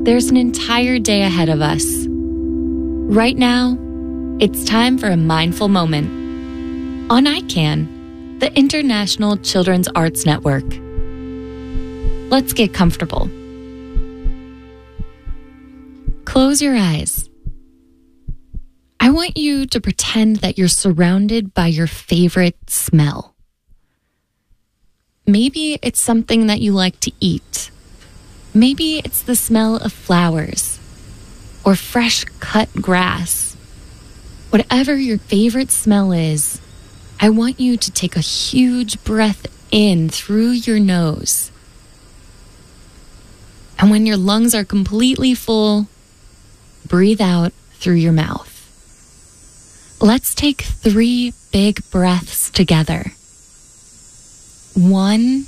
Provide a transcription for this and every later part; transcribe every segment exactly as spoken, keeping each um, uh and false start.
there's an entire day ahead of us. Right now, it's time for a mindful moment on I CAN, the International Children's Arts Network. Let's get comfortable. Close your eyes. I want you to pretend that you're surrounded by your favorite smell. Maybe it's something that you like to eat. Maybe it's the smell of flowers or fresh cut grass. Whatever your favorite smell is, I want you to take a huge breath in through your nose. And when your lungs are completely full, breathe out through your mouth. Let's take three big breaths together. One,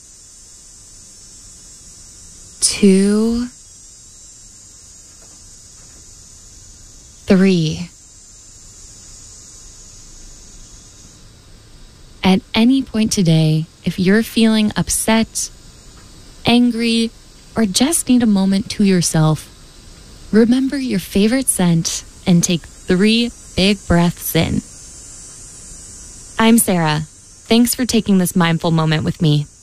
two, three. At any point today, if you're feeling upset, angry, or just need a moment to yourself, remember your favorite scent and take three big breaths in. I'm Sarah. Thanks for taking this mindful moment with me.